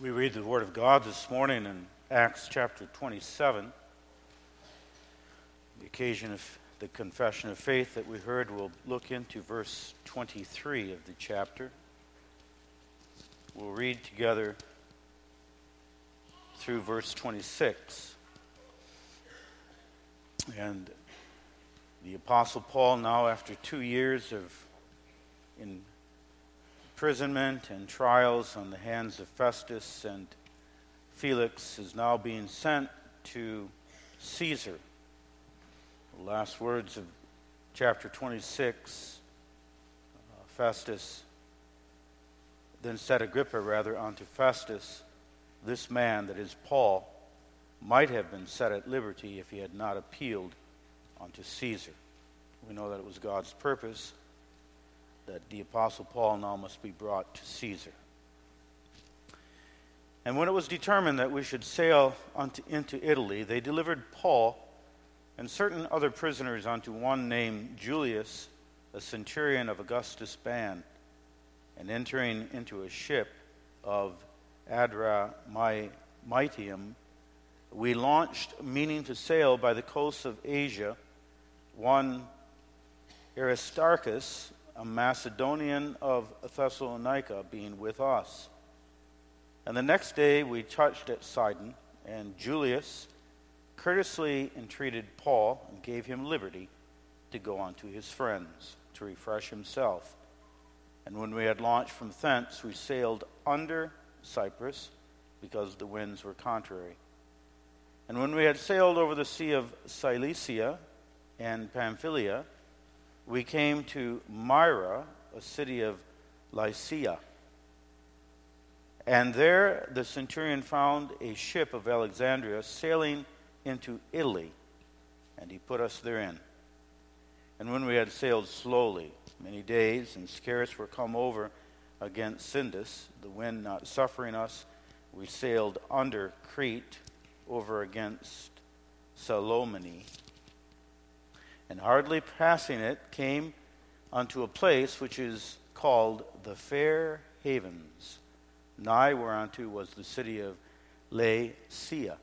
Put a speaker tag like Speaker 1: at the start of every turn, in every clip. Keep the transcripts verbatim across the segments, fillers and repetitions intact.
Speaker 1: We read the Word of God this morning in Acts chapter twenty-seven. The occasion of the confession of faith that we heard, we'll look into verse twenty-three of the chapter. We'll read together through verse twenty-six. And the Apostle Paul, now after two years of imprisonment and trials on the hands of Festus and Felix, is now being sent to Caesar. The last words of chapter twenty-six, uh, Festus then said Agrippa rather unto Festus, this man, that is Paul, might have been set at liberty if he had not appealed unto Caesar. We know that it was God's purpose that the Apostle Paul now must be brought to Caesar. And when it was determined that we should sail unto, into Italy, they delivered Paul and certain other prisoners unto one named Julius, a centurion of Augustus' band. And entering into a ship of Adramyttium, we launched, meaning to sail by the coast of Asia, one Aristarchus, a Macedonian of Thessalonica, being with us. And the next day we touched at Sidon, and Julius courteously entreated Paul and gave him liberty to go unto his friends, to refresh himself. And when we had launched from thence, we sailed under Cyprus, because the winds were contrary. And when we had sailed over the sea of Cilicia and Pamphylia, we came to Myra, a city of Lycia. And there the centurion found a ship of Alexandria sailing into Italy, and he put us therein. And when we had sailed slowly many days, and scarce were come over against Sindus, the wind not suffering us, we sailed under Crete over against Salomone. And hardly passing it, came unto a place which is called the Fair Havens, nigh whereunto was the city of Laodicea.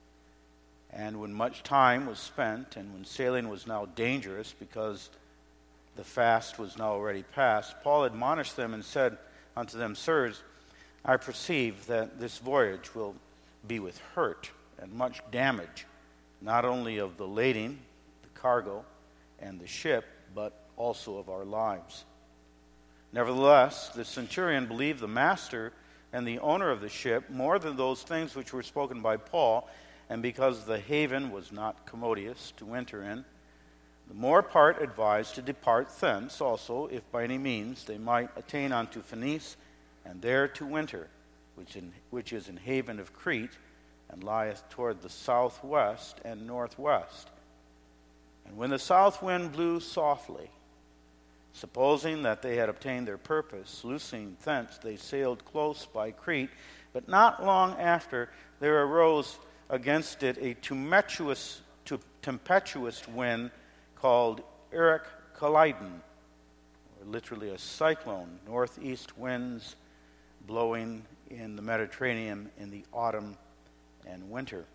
Speaker 1: And when much time was spent, and when sailing was now dangerous, because the fast was now already past, Paul admonished them and said unto them, Sirs, I perceive that this voyage will be with hurt and much damage, not only of the lading, the cargo, and the ship, but also of our lives. Nevertheless, the centurion believed the master and the owner of the ship more than those things which were spoken by Paul, and because the haven was not commodious to enter in, the more part advised to depart thence also, if by any means they might attain unto Phoenice, and there to winter, which, in, which is in haven of Crete, and lieth toward the southwest and northwest. And when the south wind blew softly, supposing that they had obtained their purpose, loosing thence, they sailed close by Crete. But not long after, there arose against it a tumultuous, tempestuous wind called Eric Kalidon, or literally a cyclone, northeast winds blowing in the Mediterranean in the autumn and winter.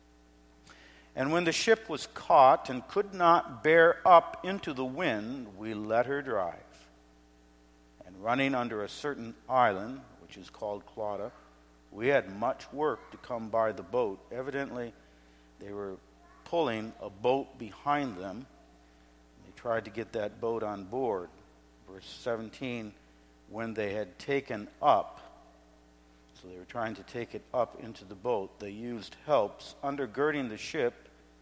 Speaker 1: And when the ship was caught and could not bear up into the wind, we let her drive. And running under a certain island, which is called Clauda, we had much work to come by the boat. Evidently, they were pulling a boat behind them. They tried to get that boat on board. Verse seventeen, when they had taken up, so they were trying to take it up into the boat, they used helps undergirding the ship.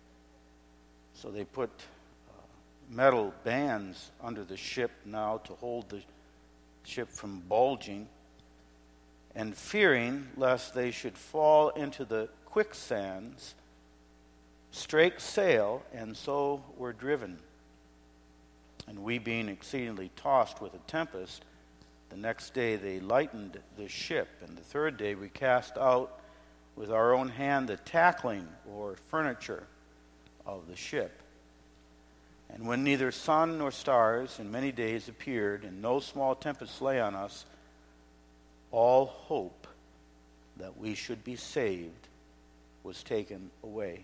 Speaker 1: So they put uh, metal bands under the ship now to hold the ship from bulging, and fearing lest they should fall into the quicksands, strake sail, and so were driven. And we, being exceedingly tossed with a tempest, the next day they lightened the ship, and the third day we cast out with our own hand the tackling or furniture of the ship. And when neither sun nor stars in many days appeared, and no small tempest lay on us, all hope that we should be saved was taken away.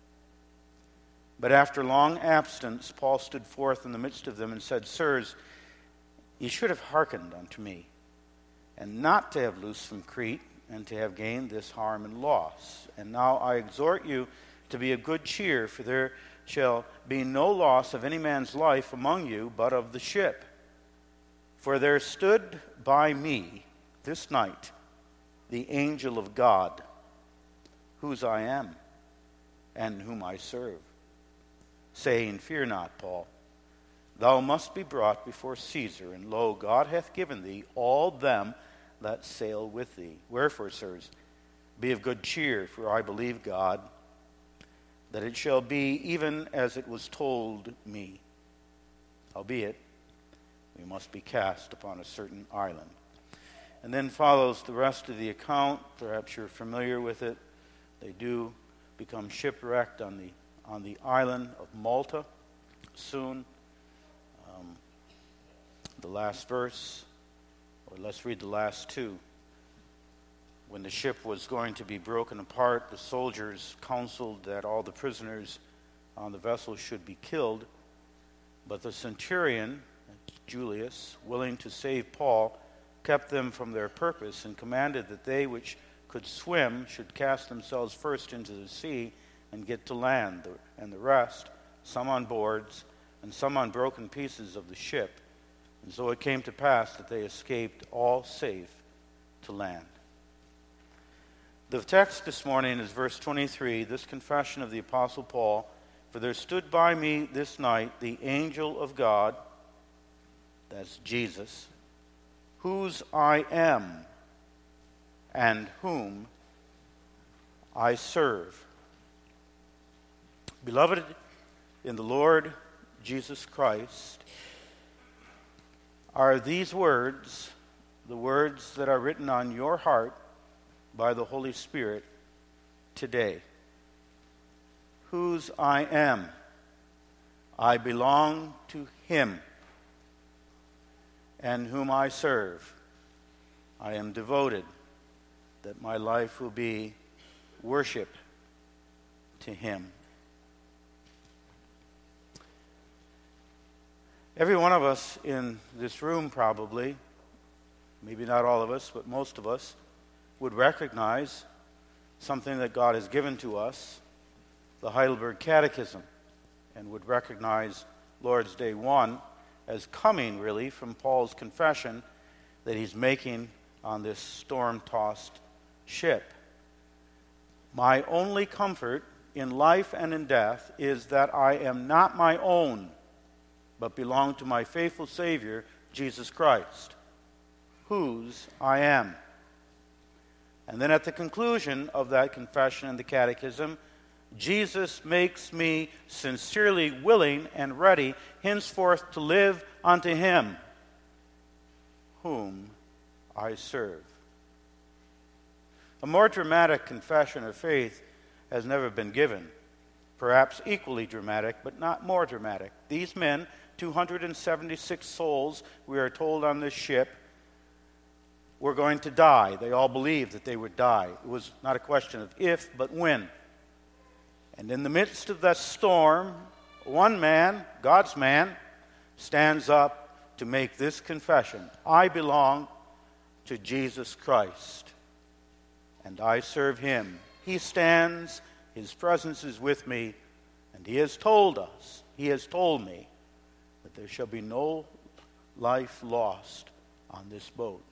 Speaker 1: But after long absence, Paul stood forth in the midst of them and said, Sirs, ye should have hearkened unto me, and not to have loosed from Crete, and to have gained this harm and loss. And now I exhort you to be of good cheer, for there shall be no loss of any man's life among you, but of the ship. For there stood by me this night the angel of God, whose I am, and whom I serve, saying, Fear not, Paul, thou must be brought before Caesar, and lo, God hath given thee all them that sail with thee. Wherefore, sirs, be of good cheer, for I believe God, that it shall be even as it was told me. Howbeit, we must be cast upon a certain island. And then follows the rest of the account. Perhaps you're familiar with it. They do become shipwrecked on the on the island of Malta soon. Um, the last verse, or let's read the last two. When the ship was going to be broken apart, the soldiers counseled that all the prisoners on the vessel should be killed. But the centurion, Julius, willing to save Paul, kept them from their purpose, and commanded that they which could swim should cast themselves first into the sea and get to land, and the rest, some on boards and some on broken pieces of the ship. And so it came to pass that they escaped all safe to land. The text this morning is verse twenty-three, this confession of the Apostle Paul. For there stood by me this night the angel of God, that's Jesus, whose I am and whom I serve. Beloved in the Lord Jesus Christ, are these words the words that are written on your heart by the Holy Spirit today? Whose I am. I belong to Him, and whom I serve. I am devoted that my life will be worship to Him. Every one of us in this room probably, maybe not all of us, but most of us, would recognize something that God has given to us, the Heidelberg Catechism, and would recognize Lord's Day one as coming really from Paul's confession that he's making on this storm-tossed ship. My only comfort in life and in death is that I am not my own, but belong to my faithful Savior, Jesus Christ, whose I am. And then at the conclusion of that confession in the Catechism, Jesus makes me sincerely willing and ready henceforth to live unto Him, whom I serve. A more dramatic confession of faith has never been given. Perhaps equally dramatic, but not more dramatic. These men, two hundred seventy-six souls, we are told on this ship, were going to die. They all believed that they would die. It was not a question of if, but when. And in the midst of that storm, one man, God's man, stands up to make this confession. I belong to Jesus Christ, and I serve Him. He stands, His presence is with me, and He has told us, He has told me, that there shall be no life lost on this boat.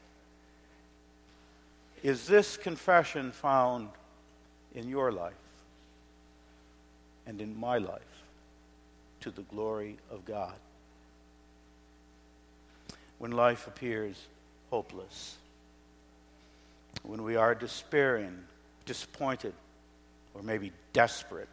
Speaker 1: Is this confession found in your life and in my life to the glory of God? When life appears hopeless, when we are despairing, disappointed, or maybe desperate,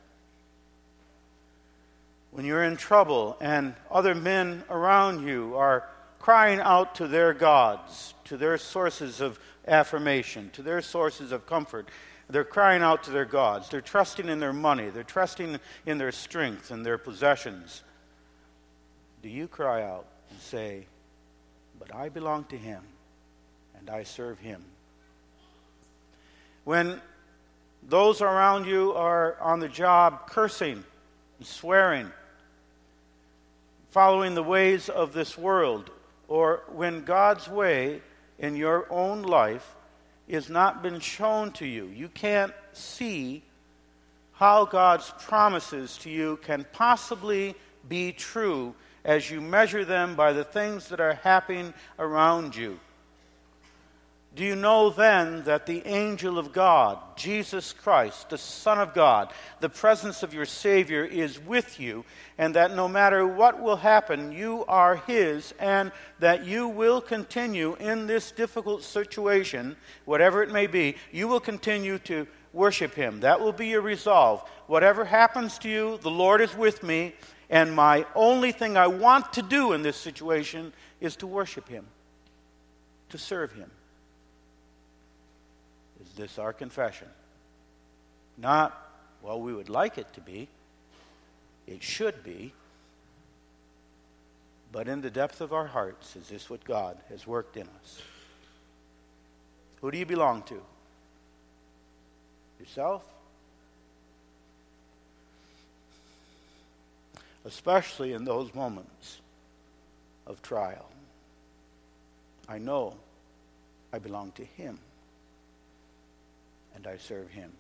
Speaker 1: when you're in trouble and other men around you are crying out to their gods, to their sources of affirmation, to their sources of comfort. They're crying out to their gods. They're trusting in their money. They're trusting in their strength and their possessions. Do you cry out and say, but I belong to Him, and I serve Him? When those around you are on the job cursing and swearing, following the ways of this world, or when God's way in your own life is not been shown to you, you can't see how God's promises to you can possibly be true as you measure them by the things that are happening around you. Do you know then that the angel of God, Jesus Christ, the Son of God, the presence of your Savior is with you, and that no matter what will happen, you are His, and that you will continue in this difficult situation, whatever it may be, you will continue to worship Him. That will be your resolve. Whatever happens to you, the Lord is with me, and my only thing I want to do in this situation is to worship Him, to serve Him. Is this our confession? Not, well, we would like it to be. It should be. But in the depth of our hearts, is this what God has worked in us? Who do you belong to? Yourself? Especially in those moments of trial. I know I belong to Him. And I serve Him.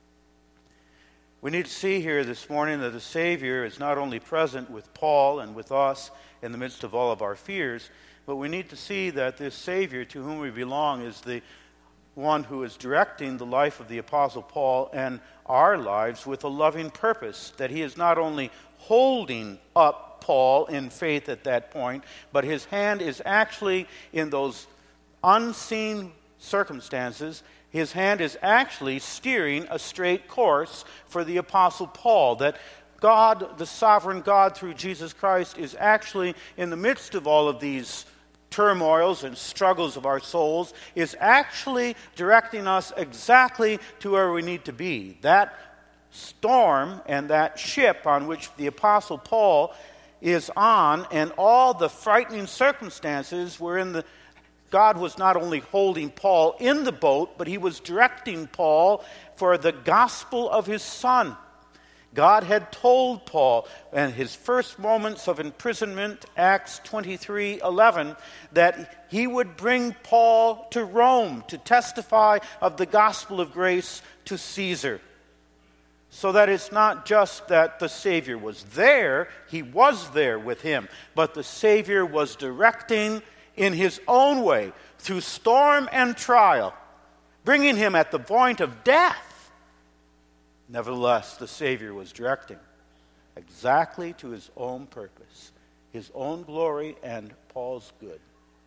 Speaker 1: We need to see here this morning that the Savior is not only present with Paul and with us in the midst of all of our fears, but we need to see that this Savior to whom we belong is the one who is directing the life of the Apostle Paul and our lives with a loving purpose, that He is not only holding up Paul in faith at that point, but His hand is actually in those unseen circumstances. His hand is actually steering a straight course for the Apostle Paul, that God, the sovereign God through Jesus Christ, is actually in the midst of all of these turmoils and struggles of our souls, is actually directing us exactly to where we need to be. That storm and that ship on which the Apostle Paul is on, and all the frightening circumstances were in the God was not only holding Paul in the boat, but He was directing Paul for the gospel of His Son. God had told Paul in his first moments of imprisonment, Acts twenty-three eleven, that He would bring Paul to Rome to testify of the gospel of grace to Caesar. So that it's not just that the Savior was there, He was there with him, but the Savior was directing in His own way, through storm and trial, bringing him at the point of death. Nevertheless, the Savior was directing exactly to His own purpose, His own glory and Paul's good.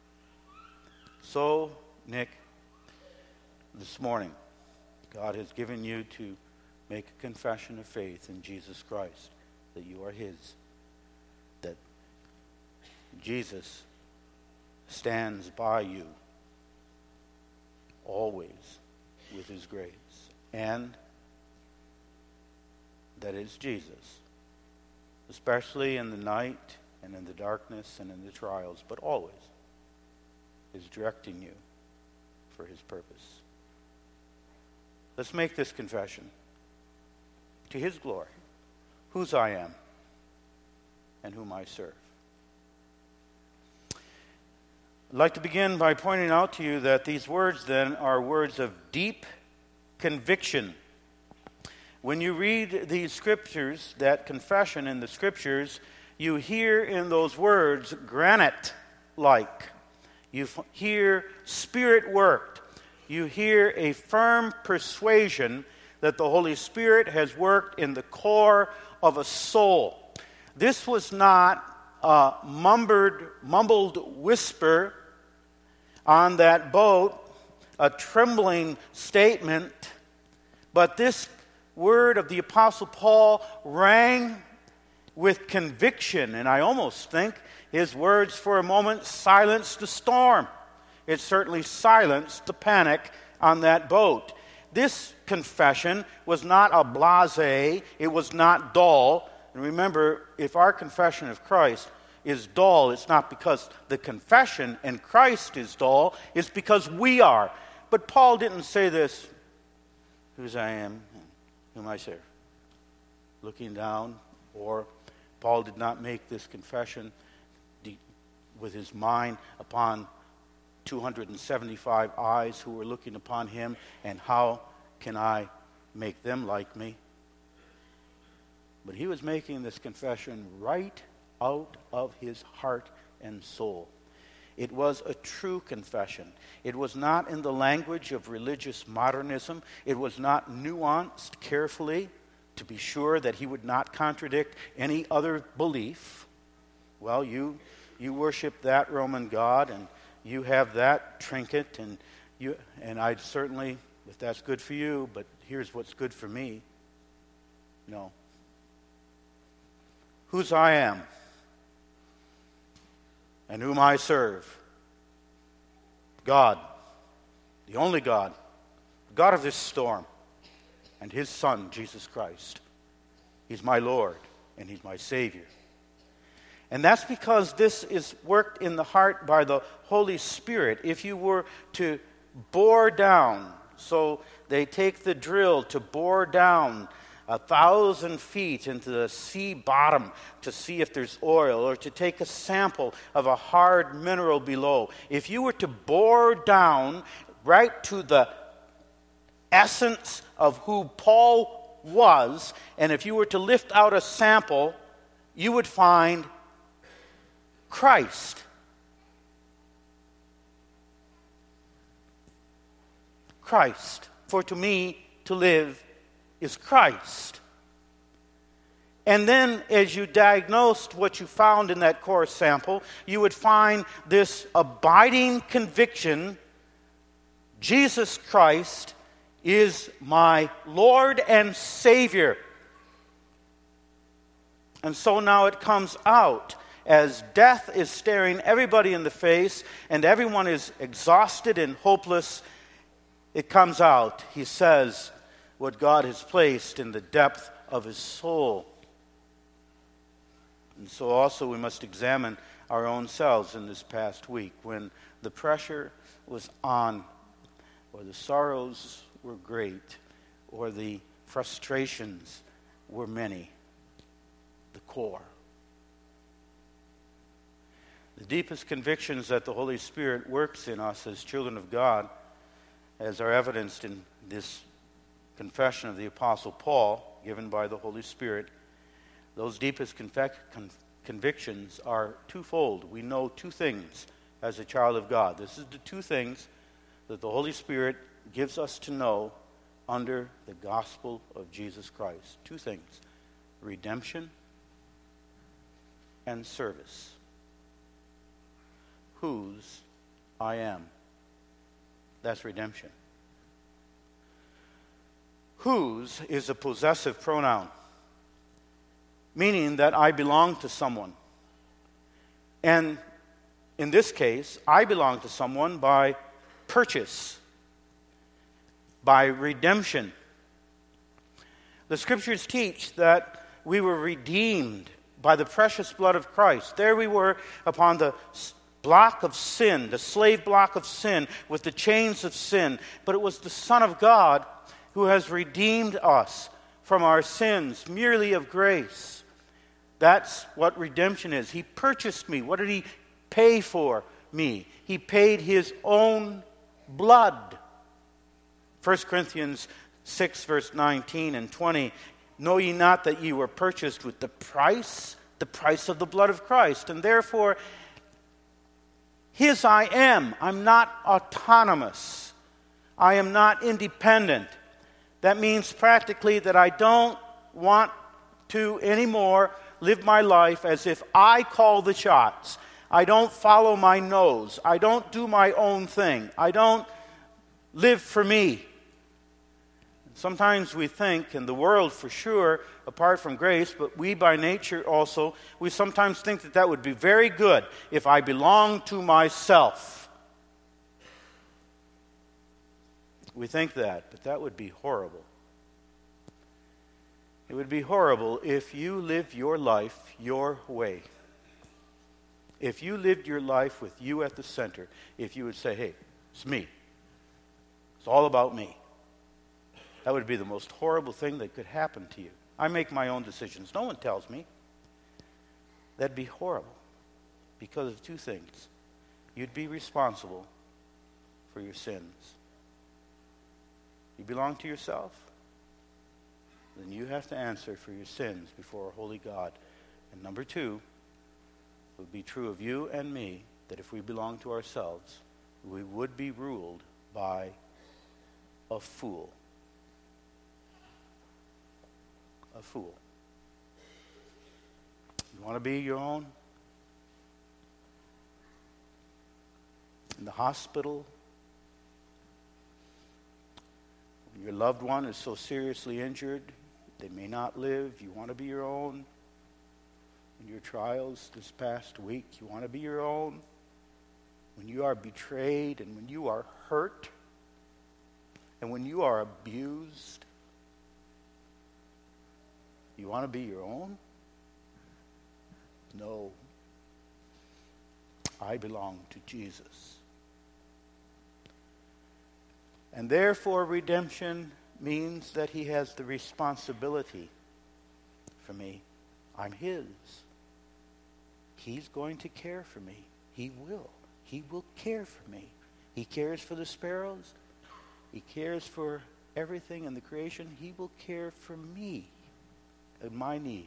Speaker 1: So, Nick, this morning, God has given you to make a confession of faith in Jesus Christ, that you are His, that Jesus stands by you always with His grace, and that is Jesus, especially in the night and in the darkness and in the trials, but always is directing you for His purpose. Let's make this confession to His glory, whose I am and whom I serve. I'd like to begin by pointing out to you that these words then are words of deep conviction. When you read these scriptures, that confession in the scriptures, you hear in those words granite-like. You f- hear Spirit-worked. You hear a firm persuasion that the Holy Spirit has worked in the core of a soul. This was not a mumbled, mumbled whisper on that boat, a trembling statement, but this word of the Apostle Paul rang with conviction, and I almost think his words for a moment silenced the storm. It certainly silenced the panic on that boat. This confession was not a blasé, it was not dull. And remember, if our confession of Christ is dull, it's not because the confession in Christ is dull, it's because we are. But Paul didn't say this whose I am and whom I serve. Looking down, or Paul did not make this confession with his mind upon two hundred seventy-five eyes who were looking upon him, and how can I make them like me? But he was making this confession right out of his heart and soul. It was a true confession. It was not in the language of religious modernism. It was not nuanced carefully to be sure that he would not contradict any other belief. Well, you you worship that Roman god, and you have that trinket, and you and I'd certainly, if that's good for you, but here's what's good for me. No. Whose I am and whom I serve. God, the only God, the God of this storm, and his Son, Jesus Christ. He's my Lord, and he's my Savior. And that's because this is worked in the heart by the Holy Spirit. If you were to bore down, so they take the drill to bore down a thousand feet into the sea bottom to see if there's oil, or to take a sample of a hard mineral below. If you were to bore down right to the essence of who Paul was, and if you were to lift out a sample, you would find Christ. Christ. For to me, to live is Christ. And then as you diagnosed what you found in that core sample, you would find this abiding conviction: Jesus Christ is my Lord and Savior. And so now it comes out as death is staring everybody in the face and everyone is exhausted and hopeless. It comes out. He says what God has placed in the depth of his soul. And so also we must examine our own selves in this past week, when the pressure was on, or the sorrows were great, or the frustrations were many. The core. The deepest convictions that the Holy Spirit works in us as children of God, as are evidenced in this confession of the Apostle Paul, given by the Holy Spirit, those deepest convic- con- convictions are twofold. We know two things as a child of God. This is the two things that the Holy Spirit gives us to know under the gospel of Jesus Christ. Two things: redemption and service. Whose I am. That's redemption. Whose is a possessive pronoun, meaning that I belong to someone. And in this case, I belong to someone by purchase, by redemption. The Scriptures teach that we were redeemed by the precious blood of Christ. There we were upon the block of sin, the slave block of sin, with the chains of sin. But it was the Son of God who has redeemed us from our sins, merely of grace. That's what redemption is. He purchased me. What did he pay for me? He paid his own blood. First Corinthians six, verse nineteen and twenty. Know ye not that ye were purchased with the price, the price of the blood of Christ? And therefore, his I am. I'm not autonomous. I am not independent. That means practically that I don't want to anymore live my life as if I call the shots. I don't follow my nose. I don't do my own thing. I don't live for me. Sometimes we think, in the world for sure, apart from grace, but we by nature also, we sometimes think that that would be very good if I belong to myself. We think that, but that would be horrible. It would be horrible if you lived your life your way. If you lived your life with you at the center, if you would say, hey, it's me. It's all about me. That would be the most horrible thing that could happen to you. I make my own decisions. No one tells me. That'd be horrible because of two things. You'd be responsible for your sins. You belong to yourself, then you have to answer for your sins before a holy God. And number two, it would be true of you and me that if we belong to ourselves, we would be ruled by a fool. A fool. You want to be your own? In the hospital, when your loved one is so seriously injured, they may not live. You want to be your own. In your trials this past week, you want to be your own. When you are betrayed and when you are hurt and when you are abused, you want to be your own? No. I belong to Jesus. And therefore, redemption means that he has the responsibility for me. I'm his. He's going to care for me. He will. He will care for me. He cares for the sparrows. He cares for everything in the creation. He will care for me and my needs.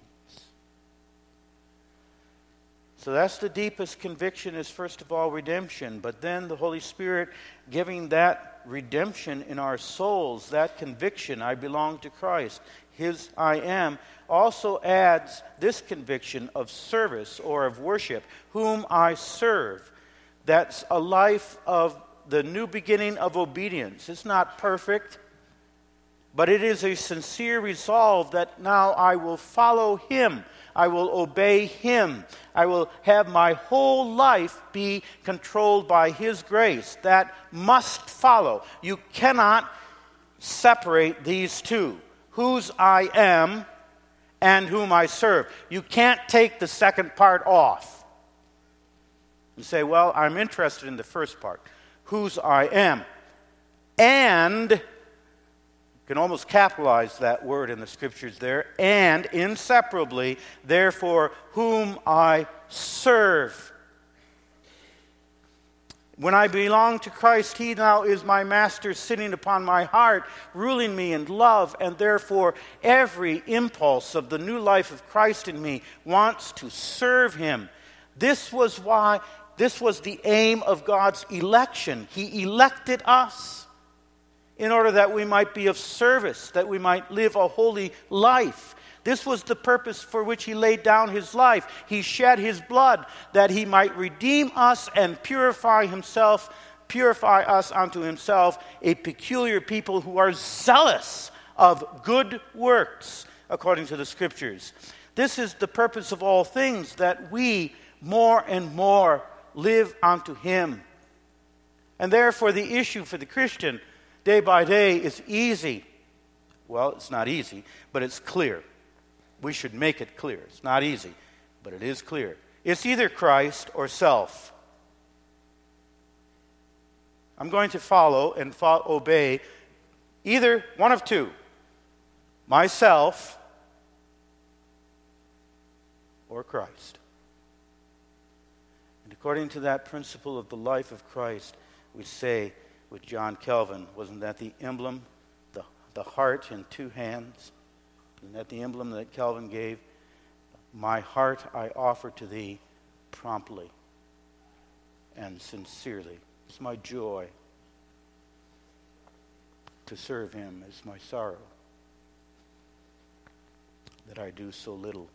Speaker 1: So that's the deepest conviction, is first of all redemption. But then the Holy Spirit giving that redemption in our souls, that conviction, I belong to Christ, his I am, also adds this conviction of service or of worship, whom I serve. That's a life of the new beginning of obedience. It's not perfect, but it is a sincere resolve that now I will follow him. I will obey him. I will have my whole life be controlled by his grace. That must follow. You cannot separate these two, whose I am and whom I serve. You can't take the second part off. You say, well, I'm interested in the first part, whose I am. And, you can almost capitalize that word in the scriptures there, and inseparably, therefore, whom I serve. When I belong to Christ, he now is my master, sitting upon my heart, ruling me in love, and therefore every impulse of the new life of Christ in me wants to serve him. This was why, this was the aim of God's election. He elected us in order that we might be of service, that we might live a holy life. This was the purpose for which he laid down his life. He shed his blood that he might redeem us and purify himself, purify us unto himself, a peculiar people who are zealous of good works, according to the scriptures. This is the purpose of all things, that we more and more live unto him. And therefore the issue for the Christian day by day is easy. Well, it's not easy, but it's clear. We should make it clear. It's not easy, but it is clear. It's either Christ or self. I'm going to follow and fo- obey either one of two. Myself or Christ. And according to that principle of the life of Christ, we say with John Calvin, wasn't that the emblem, the, the heart in two hands? Isn't that the emblem that Calvin gave? My heart I offer to thee promptly and sincerely. It's my joy to serve him. It's my sorrow that I do so little.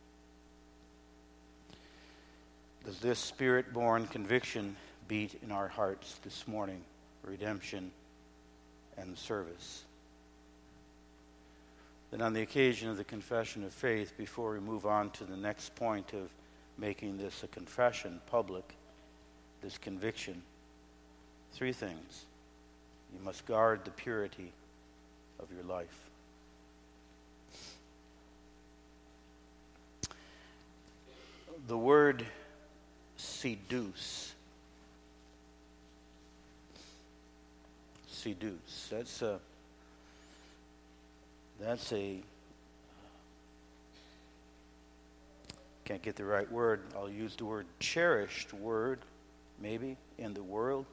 Speaker 1: Does this Spirit-born conviction beat in our hearts this morning? Redemption and service. Then on the occasion of the confession of faith, before we move on to the next point of making this a confession public, this conviction, three things. You must guard the purity of your life. The word seduce. Seduce. That's a That's a, can't get the right word. I'll use the word cherished word, maybe, in the world.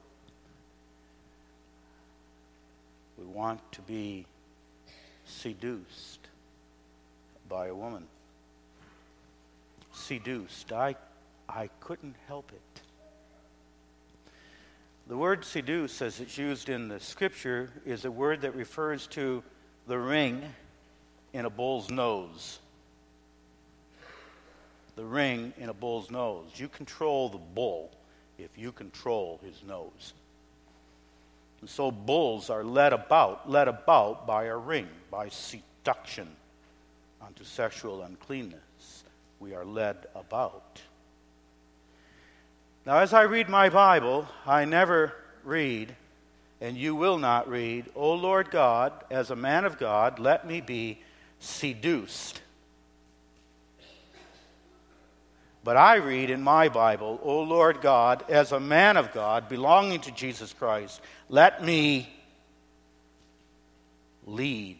Speaker 1: We want to be seduced by a woman. Seduced. I, I couldn't help it. The word seduce, as it's used in the scripture, is a word that refers to the ring in a bull's nose. The ring in a bull's nose. You control the bull if you control his nose. And so bulls are led about, led about by a ring, by seduction unto sexual uncleanness. We are led about. Now, as I read my Bible, I never read, and you will not read, O Lord God, as a man of God, let me be seduced. But I read in my Bible, O Lord God, as a man of God, belonging to Jesus Christ, let me lead.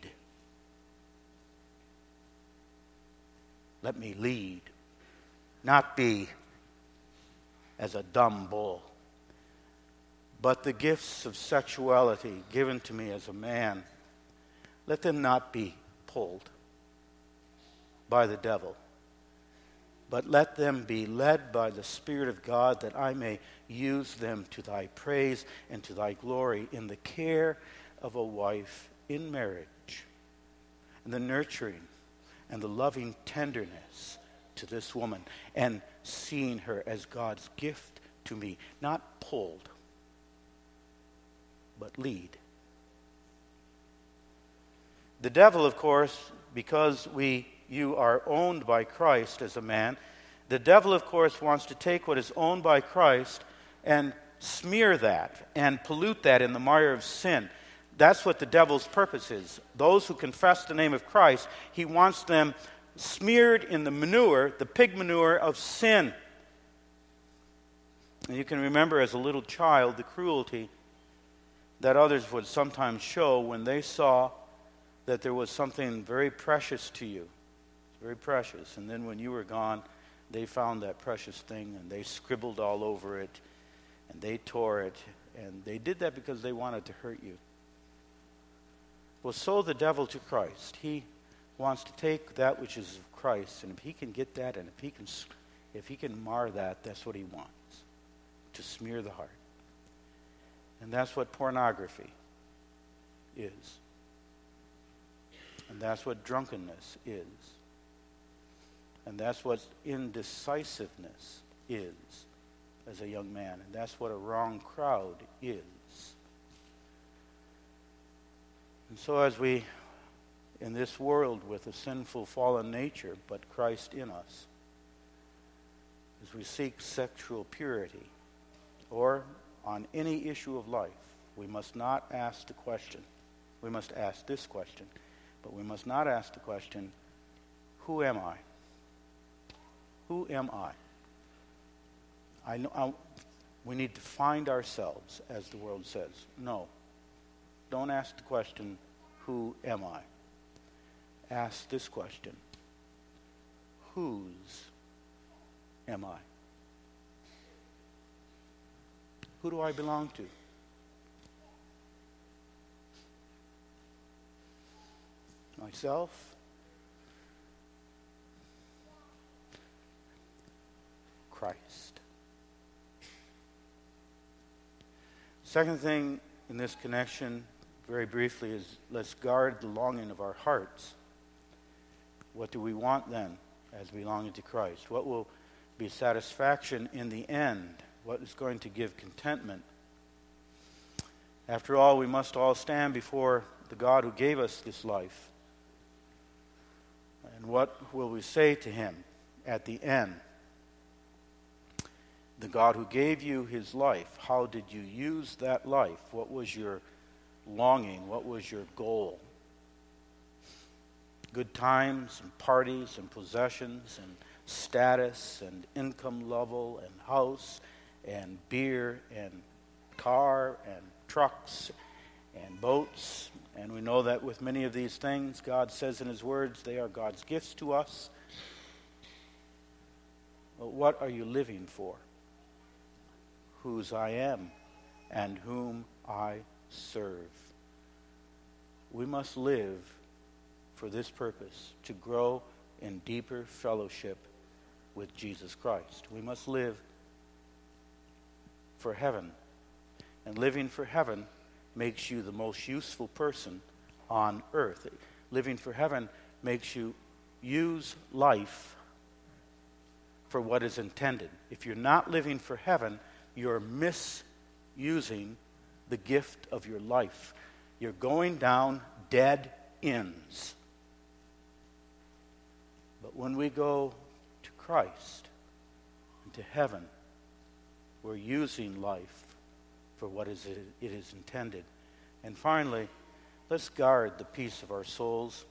Speaker 1: Let me lead, not be as a dumb bull. But the gifts of sexuality given to me as a man, let them not be pulled by the devil, but let them be led by the Spirit of God, that I may use them to thy praise and to thy glory in the care of a wife in marriage, and the nurturing and the loving tenderness to this woman, and seeing her as God's gift to me, not pulled, but lead. The devil, of course, because we you are owned by Christ as a man, the devil, of course, wants to take what is owned by Christ and smear that and pollute that in the mire of sin. That's what the devil's purpose is. Those who confess the name of Christ, he wants them smeared in the manure, the pig manure of sin. And you can remember as a little child the cruelty that others would sometimes show when they saw that there was something very precious to you, very precious. And then when you were gone, they found that precious thing and they scribbled all over it and they tore it. And they did that because they wanted to hurt you. Well, so the devil to Christ. He wants to take that which is of Christ, and if he can get that, and if he can, if he can mar that, that's what he wants, to smear the heart. And that's what pornography is. And that's what drunkenness is. And that's what indecisiveness is as a young man. And that's what a wrong crowd is. And so as we, in this world with a sinful fallen nature, but Christ in us, as we seek sexual purity, or on any issue of life, we must not ask the question. We must ask this question, but we must not ask the question, who am I? Who am I? I know I, we need to find ourselves, as the world says. No. Don't ask the question, who am I? Ask this question, whose am I? Who do I belong to? Myself? Christ. Second thing in this connection, very briefly, is let's guard the longing of our hearts. What do we want then as belonging to Christ? What will be satisfaction in the end? What is going to give contentment? After all, we must all stand before the God who gave us this life. And what will we say to him at the end? The God who gave you his life, how did you use that life? What was your longing? What was your goal? Good times and parties and possessions and status and income level and house and beer and car and trucks and boats And we know that with many of these things, God says in his words, they are God's gifts to us. But what are you living for? Whose I am and whom I serve. We must live for this purpose, to grow in deeper fellowship with Jesus Christ. We must live for heaven. And living for heaven makes you the most useful person on earth. Living for heaven makes you use life for what is intended. If you're not living for heaven, you're misusing the gift of your life. You're going down dead ends. But when we go to Christ and to heaven, we're using life for what is it, it is intended. And finally, let's guard the peace of our souls.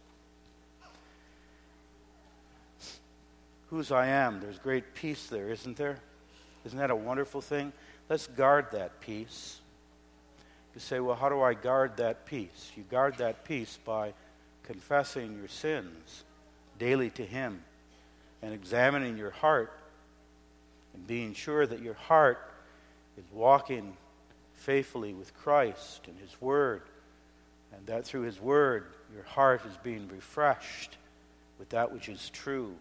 Speaker 1: Whose I am, there's great peace there, isn't there? Isn't that a wonderful thing? Let's guard that peace. You say, well, how do I guard that peace? You guard that peace by confessing your sins daily to him and examining your heart and being sure that your heart is walking faithfully with Christ and his word, and that through his word your heart is being refreshed with that which is true.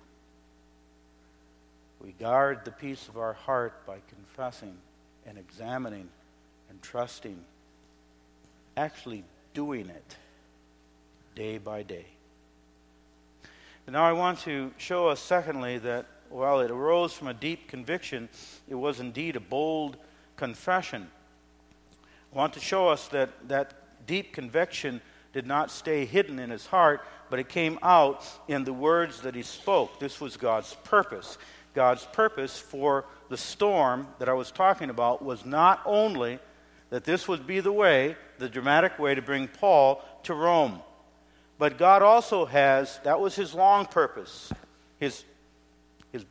Speaker 1: We guard the peace of our heart by confessing and examining and trusting, actually doing it day by day. And now I want to show us, secondly, that while it arose from a deep conviction, it was indeed a bold confession. I want to show us that that deep conviction did not stay hidden in his heart, but it came out in the words that he spoke. This was God's purpose. God's purpose for the storm that I was talking about was not only that this would be the way, the dramatic way to bring Paul to Rome, but God also has, that was his long purpose, his, his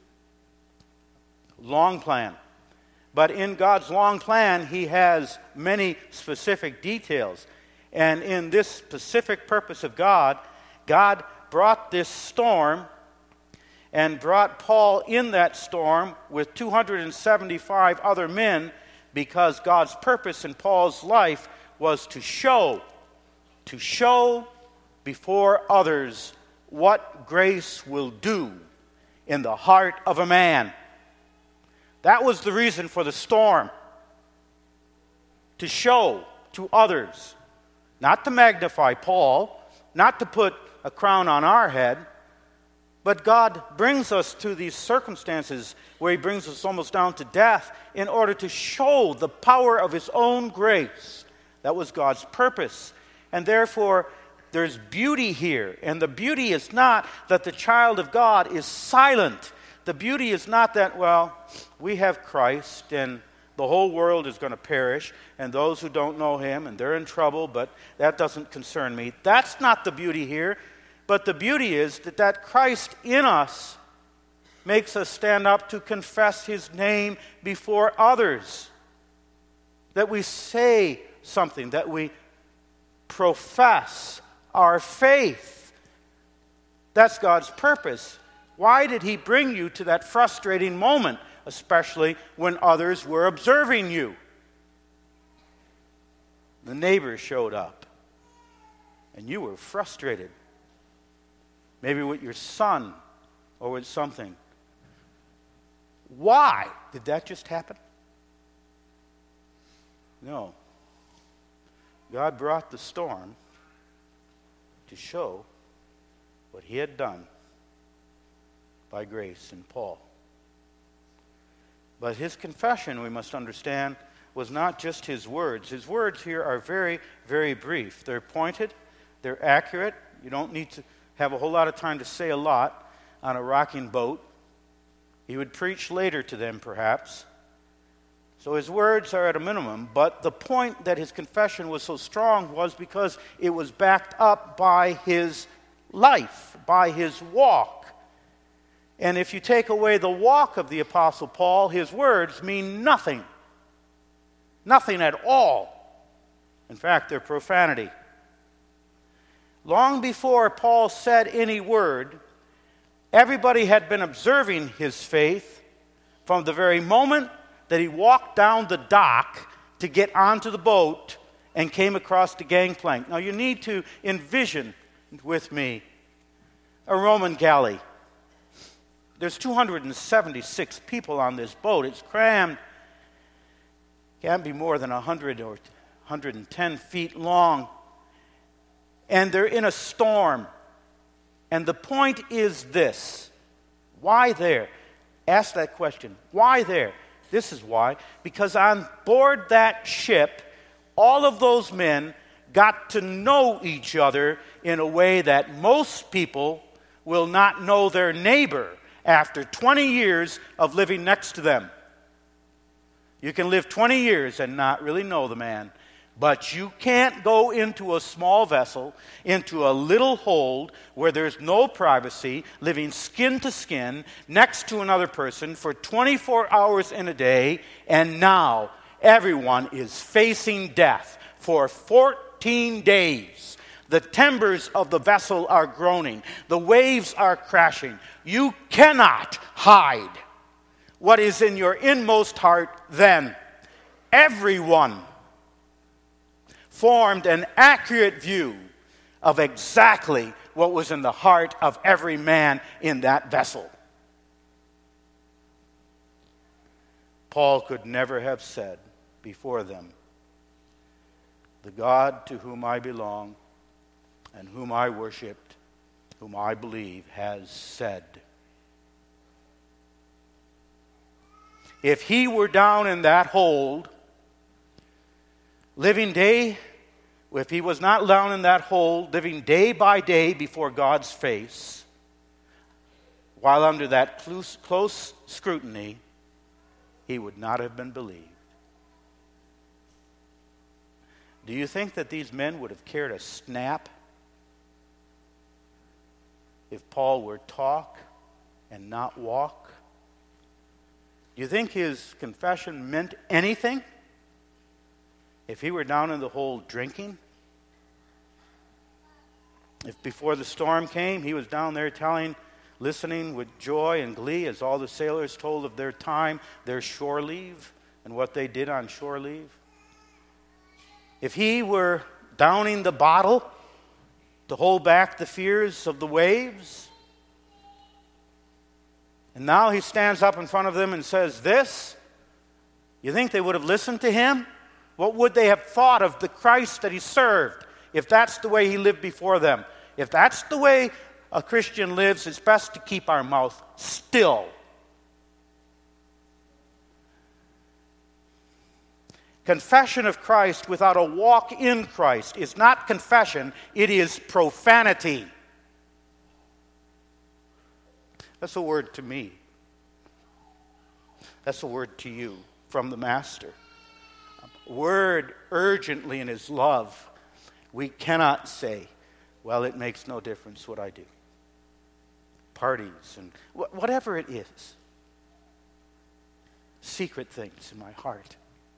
Speaker 1: long plan. But in God's long plan, he has many specific details. And in this specific purpose of God, God brought this storm and brought Paul in that storm with two hundred seventy-five other men, because God's purpose in Paul's life was to show, to show before others what grace will do in the heart of a man. That was the reason for the storm. To show to others, not to magnify Paul, not to put a crown on our head, but God brings us to these circumstances where he brings us almost down to death in order to show the power of his own grace. That was God's purpose. And therefore, there's beauty here. And the beauty is not that the child of God is silent. The beauty is not that, well, we have Christ and the whole world is going to perish, and those who don't know him, and they're in trouble, but that doesn't concern me. That's not the beauty here. But the beauty is that that Christ in us makes us stand up to confess his name before others. That we say something, that we profess our faith. That's God's purpose. Why did he bring you to that frustrating moment, especially when others were observing you? The neighbors showed up, and you were frustrated. Maybe with your son or with something. Why? Did that just happen? No. God brought the storm to show what he had done by grace in Paul. But his confession, we must understand, was not just his words. His words here are very, very brief. They're pointed. They're accurate. You don't need to have a whole lot of time to say a lot on a rocking boat. He would preach later to them, perhaps. So his words are at a minimum, but the point that his confession was so strong was because it was backed up by his life, by his walk. And if you take away the walk of the Apostle Paul, his words mean nothing. Nothing at all. In fact, they're profanity. Long before Paul said any word, everybody had been observing his faith from the very moment that he walked down the dock to get onto the boat and came across the gangplank. Now you need to envision with me a Roman galley. There's two hundred seventy-six people on this boat. It's crammed. Can't be more than one hundred or one hundred ten feet long. And they're in a storm. And the point is this. Why there? Ask that question. Why there? This is why. Because on board that ship, all of those men got to know each other in a way that most people will not know their neighbor after twenty years of living next to them. You can live twenty years and not really know the man. But you can't go into a small vessel, into a little hold where there's no privacy, living skin to skin next to another person for twenty-four hours in a day, and now everyone is facing death for fourteen days. The timbers of the vessel are groaning. The waves are crashing. You cannot hide what is in your inmost heart then. Everyone formed an accurate view of exactly what was in the heart of every man in that vessel. Paul could never have said before them, "The God to whom I belong and whom I worshiped, whom I believe, has said." If he were down in that hold, living day, if he was not down in that hold, living day by day before God's face, while under that close, close scrutiny, he would not have been believed. Do you think that these men would have cared a snap if Paul were talk and not walk? Do you think his confession meant anything if he were down in the hold drinking? If before the storm came, he was down there telling, listening with joy and glee as all the sailors told of their time, their shore leave, and what they did on shore leave? If he were downing the bottle to hold back the fears of the waves, and now he stands up in front of them and says this, you think they would have listened to him? What would they have thought of the Christ that he served if that's the way he lived before them? If that's the way a Christian lives, it's best to keep our mouth still. Confession of Christ without a walk in Christ is not confession, it is profanity. That's a word to me. That's a word to you from the Master. A word urgently in his love. We cannot say, well, it makes no difference what I do. Parties and wh- whatever it is. Secret things in my heart.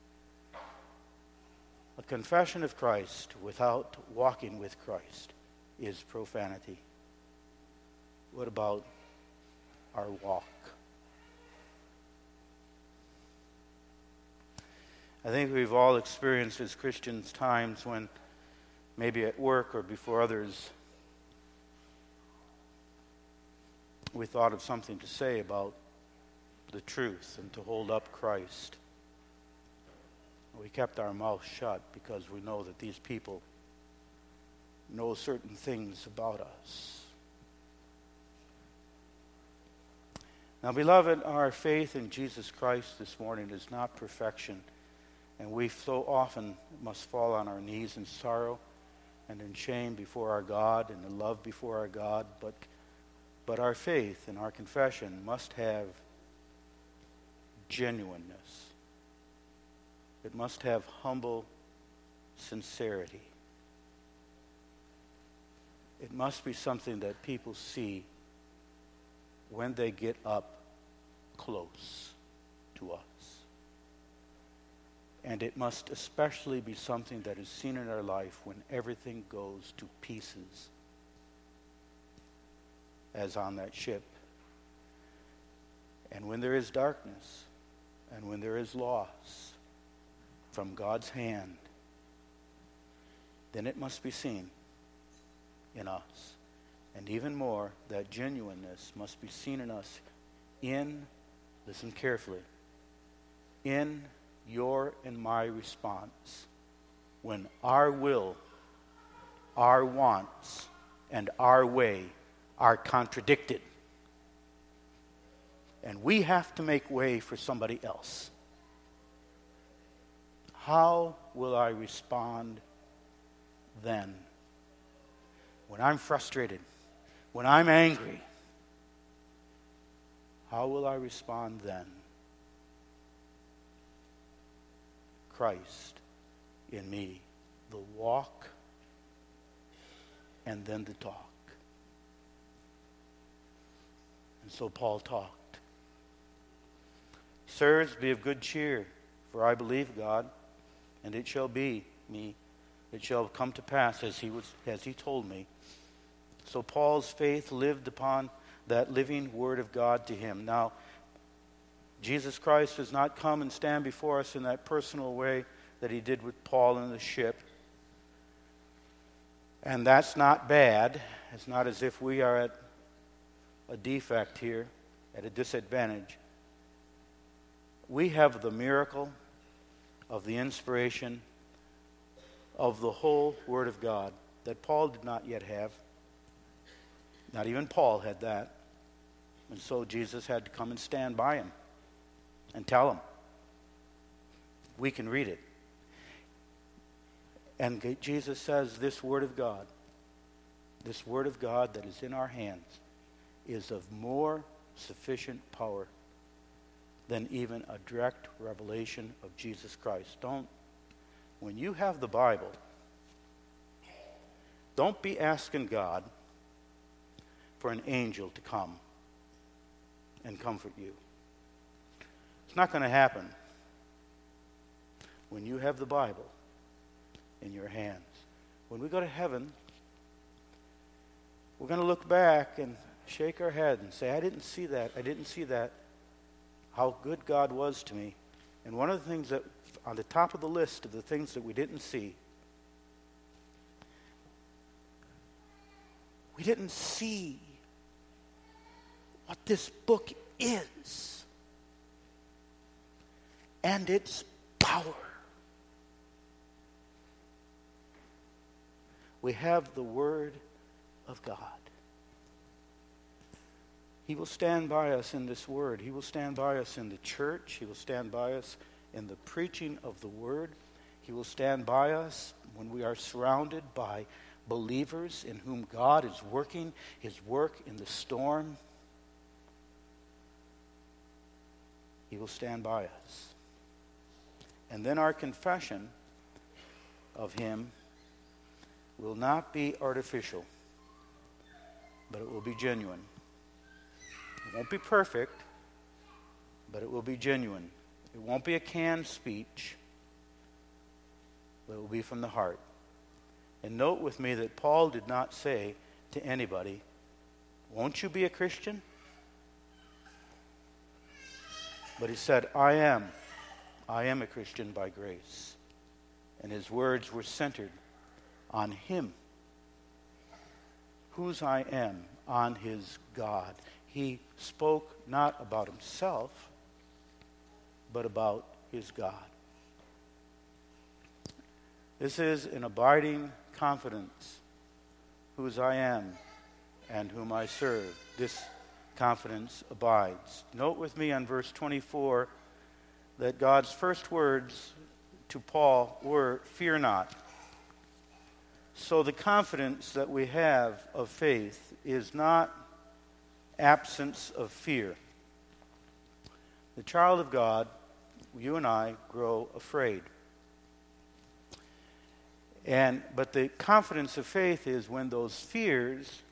Speaker 1: A confession of Christ without walking with Christ is profanity. What about our walk? I think we've all experienced as Christians times when maybe at work or before others we thought of something to say about the truth and to hold up Christ. We kept our mouth shut because we know that these people know certain things about us. Now, beloved, our faith in Jesus Christ this morning is not perfection, and we so often must fall on our knees in sorrow and in shame before our God and in love before our God, but, but our faith and our confession must have genuineness. It must have humble sincerity. It must be something that people see when they get up close to us. And it must especially be something that is seen in our life when everything goes to pieces, as on that ship. And when there is darkness, and when there is loss from God's hand, then it must be seen in us. And even more, that genuineness must be seen in us in, listen carefully, in your and my response when our will, our wants, and our way are contradicted. And we have to make way for somebody else. How will I respond then? When I'm frustrated, when I'm angry, how will I respond then? Christ in me, the walk and then the talk. And so Paul talked. Sirs, be of good cheer, for I believe God, and it shall be me, it shall come to pass as he was, as he told me. So Paul's faith lived upon that living word of God to him. Now, Jesus Christ does not come and stand before us in that personal way that he did with Paul in the ship. And that's not bad. It's not as if we are at a defect here, at a disadvantage. We have the miracle of the inspiration of the whole Word of God that Paul did not yet have. Not even Paul had that. And so Jesus had to come and stand by him and tell him. We can read it. And Jesus says this Word of God, this Word of God that is in our hands, is of more sufficient power than even a direct revelation of Jesus Christ. Don't, when you have the Bible, don't be asking God for an angel to come and comfort you. It's not going to happen when you have the Bible in your hands. When we go to heaven, we're going to look back and shake our head and say, I didn't see that, I didn't see that, how good God was to me. And one of the things that, on the top of the list of the things that we didn't see, we didn't see what this book is and its power. We have the Word of God. He will stand by us in this Word. He will stand by us in the church. He will stand by us in the preaching of the Word. He will stand by us when we are surrounded by believers in whom God is working His work in the storm. He will stand by us. And then our confession of Him will not be artificial, but it will be genuine. It won't be perfect, but it will be genuine. It won't be a canned speech, but it will be from the heart. And note with me that Paul did not say to anybody, won't you be a Christian? But he said, I am. I am a Christian by grace. And his words were centered on Him, whose I am, on His God. He spoke not about Himself, but about His God. This is an abiding confidence, whose I am and whom I serve. This confidence abides. Note with me on verse twenty-four that God's first words to Paul were, fear not. So the confidence that we have of faith is not absence of fear. The child of God, you and I, grow afraid. And but the confidence of faith is when those fears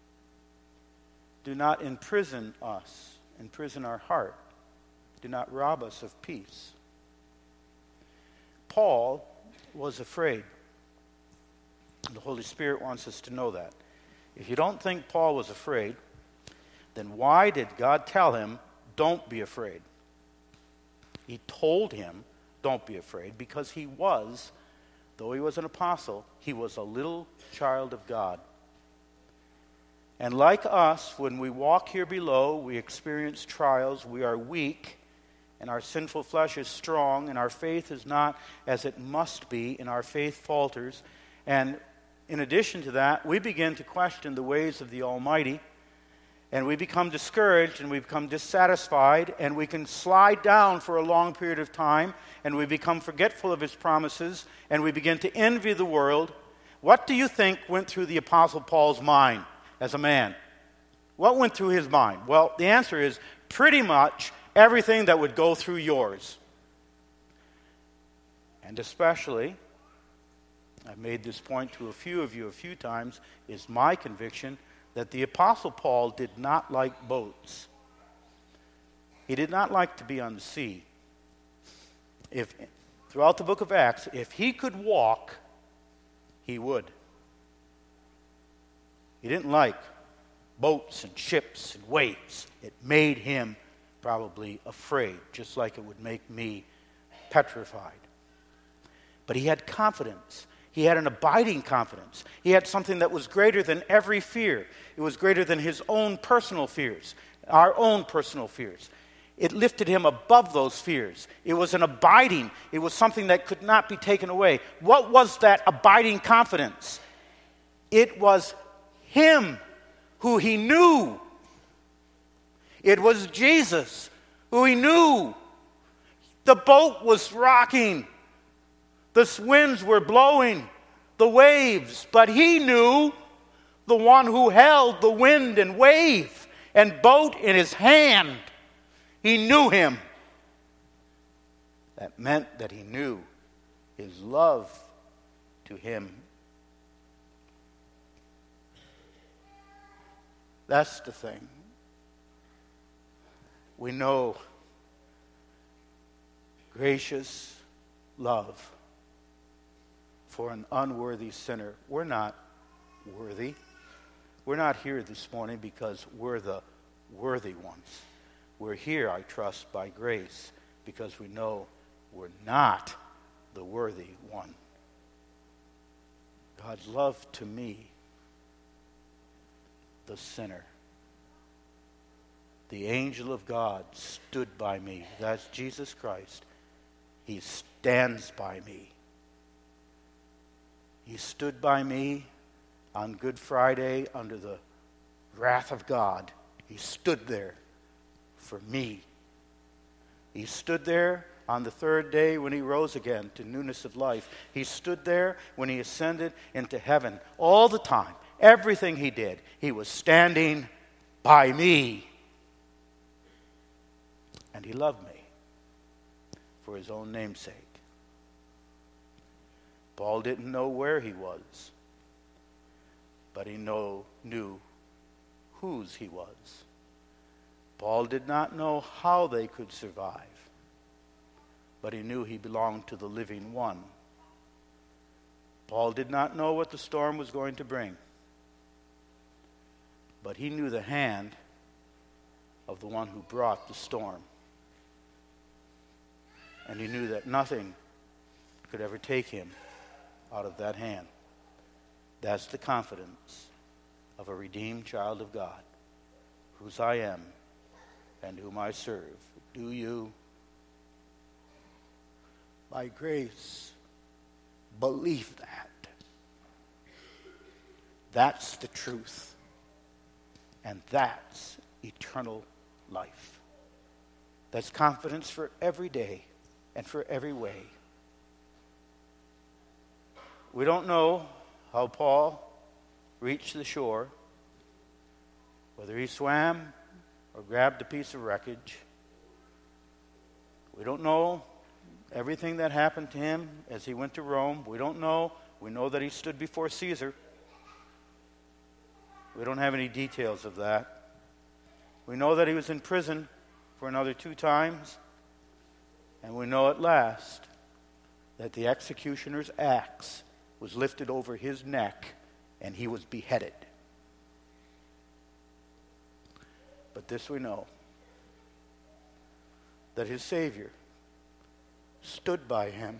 Speaker 1: do not imprison us, imprison our heart, do not rob us of peace. Paul was afraid. The Holy Spirit wants us to know that. If you don't think Paul was afraid, then why did God tell him, don't be afraid? He told him, don't be afraid, because he was, though he was an apostle, he was a little child of God. And like us, when we walk here below, we experience trials, we are weak, and our sinful flesh is strong, and our faith is not as it must be, and our faith falters. And in addition to that, we begin to question the ways of the Almighty, and we become discouraged, and we become dissatisfied, and we can slide down for a long period of time, and we become forgetful of His promises, and we begin to envy the world. What do you think went through the Apostle Paul's mind as a man? What went through his mind? Well, the answer is pretty much everything that would go through yours. And especially, I've made this point to a few of you a few times, is my conviction that the Apostle Paul did not like boats. He did not like to be on the sea. If throughout the book of Acts, if he could walk, he would. He didn't like boats and ships and waves. It made him probably afraid, just like it would make me petrified. But he had confidence. He had an abiding confidence. He had something that was greater than every fear. It was greater than his own personal fears, our own personal fears. It lifted him above those fears. It was an abiding. It was something that could not be taken away. What was that abiding confidence? It was Him who he knew. It was Jesus who he knew. The boat was rocking. The winds were blowing, the waves, but he knew the one who held the wind and wave and boat in his hand. He knew him. That meant that he knew his love to him. That's the thing. We know gracious love for an unworthy sinner. We're not worthy. We're not here this morning because we're the worthy ones. We're here, I trust, by grace because we know we're not the worthy one. God's love to me, the sinner. The angel of God stood by me. That's Jesus Christ. He stands by me. He stood by me on Good Friday under the wrath of God. He stood there for me. He stood there on the third day when he rose again to newness of life. He stood there when he ascended into heaven. All the time, everything he did, he was standing by me. And he loved me for his own name's sake. Paul didn't know where he was, but he know, knew whose he was. Paul did not know how they could survive, but he knew he belonged to the living one. Paul did not know what the storm was going to bring, but he knew the hand of the one who brought the storm. And he knew that nothing could ever take him out of that hand. That's the confidence of a redeemed child of God, whose I am and whom I serve. Do you, by grace, believe that? That's the truth. And that's eternal life. That's confidence for every day and for every way. We don't know how Paul reached the shore, whether he swam or grabbed a piece of wreckage. We don't know everything that happened to him as he went to Rome. We don't know. We know that he stood before Caesar. We don't have any details of that. We know that he was in prison for another two times. And we know at last that the executioner's axe was lifted over his neck and he was beheaded. But this we know, that his Savior stood by him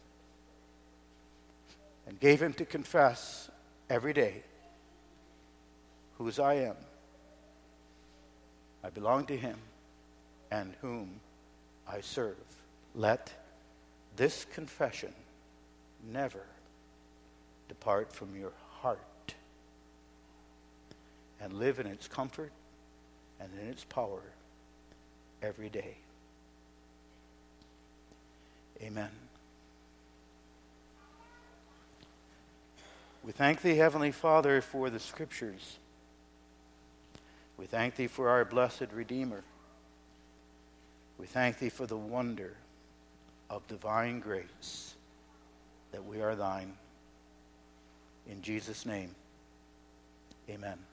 Speaker 1: and gave him to confess every day, whose I am. I belong to him and whom I serve. Let this confession never depart from your heart, and live in its comfort and in its power every day. Amen. We thank thee, Heavenly Father, for the Scriptures. We thank thee for our blessed Redeemer. We thank thee for the wonder of divine grace, that we are thine. In Jesus' name, amen.